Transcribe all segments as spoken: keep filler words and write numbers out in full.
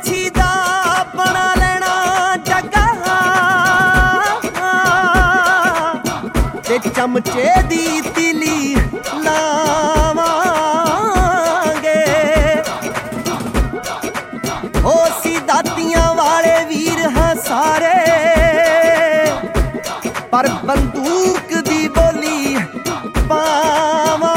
ਮਾਛੀ ਦਾ ਬਣਾ ਲੈਣਾ ਜੱਗਾ ਤੇ ਚਮਚੇ ਦੀ ਤਿਲੀ ਲਾਵਾਂਗੇ। ਓ ਸੀ ਦਾਤੀਆਂ ਵਾਲੇ ਵੀਰ ਹਾਂ ਸਾਰੇ, ਪਰ ਬੰਦੂਕ ਦੀ ਬੋਲੀ ਪਾਵਾਂਗੇ।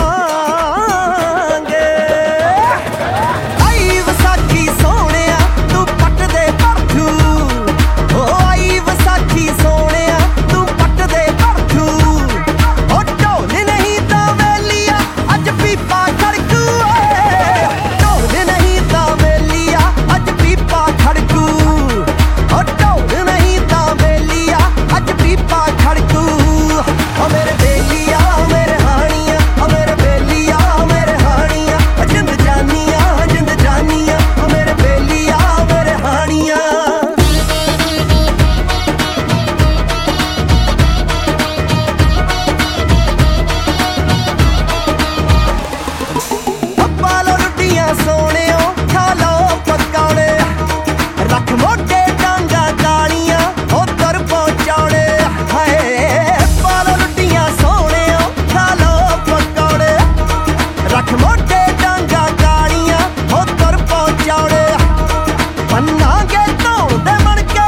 ਆਈ ਵਿਸਾਖੀ ਸੋਹਣਿਆ ਤੂੰ ਪੱਟ ਦੇ ਭੜਥੂ, ਓ ਆਈ ਵਿਸਾਖੀ ਸੋਹਣਿਆ ਤੂੰ ਪੱਟ ਦੇ ਭੜਥੂ। ਓ ਢੋਲ ਨਹੀਂ ਤਾਂ ਵੇਲੀਆ ਅੱਜ ਪੀਪਾ ਖੜਕੂ, ਓਏ ਢੋਲ ਨਹੀਂ ਤਾਂ ਵੇਲੀਆ ਅੱਜ ਪੀਪਾ ਖੜਕੂ। ਓ ਢੋਲ ਨਹੀਂ ਤਾਂ ਵੇਲੀਆ ਅੱਜ ਪੀਪਾ ਖੜਕੂ। ਓ ਮੇਰੇ ਬੇਲੀਆ ਮੇਰੇ ਹਾਣੀਆਂ, ਓ ਮੇਰੇ ਬੇਲੀਆ ਮੇਰੇ ਹਾਣੀਆਂ, ਜਿੰਦ ਜਾਨੀਆਂ ਜਿੰਦ ਜਾਨੀਆਂ, ਓ ਮੇਰੇ ਬੇਲੀਆ ਮੇਰੇ ਹਾਣੀਆਂ। ਪਾ ਲੋ ਰੋਟੀਆਂ ਸੋਹਣਿਓ ਖਾ ਲੋ ਪਕੌੜੇ, ਰੱਖ ਮੋਢੇ ਡਾਂਗਾ ਕਾਲੀਆਂ ਉੱਧਰ ਪਹੁੰਚਾਉਣੇ। ਹਾਏ ਪਾ ਲੋ ਰੋਟੀਆਂ ਸੋਹਣਿਓ ਖਾ ਲੋ ਪਕੌੜੇ, ਰੱਖ ਮੋਢੇ ਡਾਂਗਾ ਕਾਲੀਆਂ ਉੱਧਰ ਪਹੁੰਚਾਉਣੇ। ਬੰਨਾਂਗੇ ਧੌਣ ਦੇ ਮਣਕੇ